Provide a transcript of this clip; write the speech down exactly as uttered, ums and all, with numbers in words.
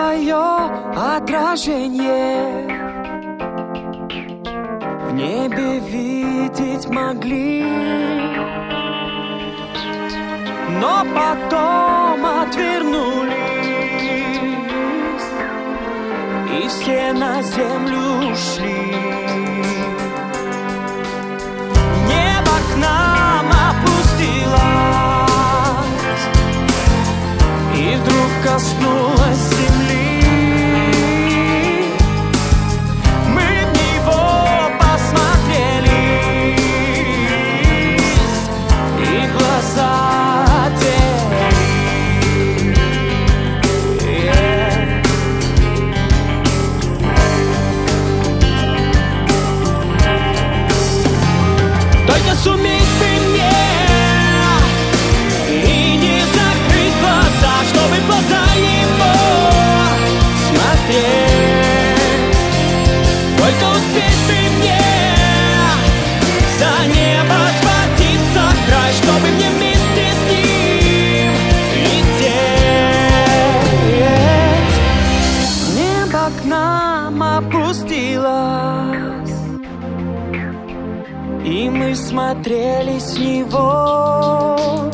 твое отражение в небе видеть могли, но потом отвернулись, и все на землю ушли. Небо к нам опустилось и вдруг коснулось земли. Мы в него посмотрелись, и глаза суметь бы мне и не закрыть глаза, чтобы в глаза его смотреть. Только успеть бы мне за небо схватиться в край, чтобы мне вместе с ним лететь. Небо к нам опустилось, и мы смотрели с него.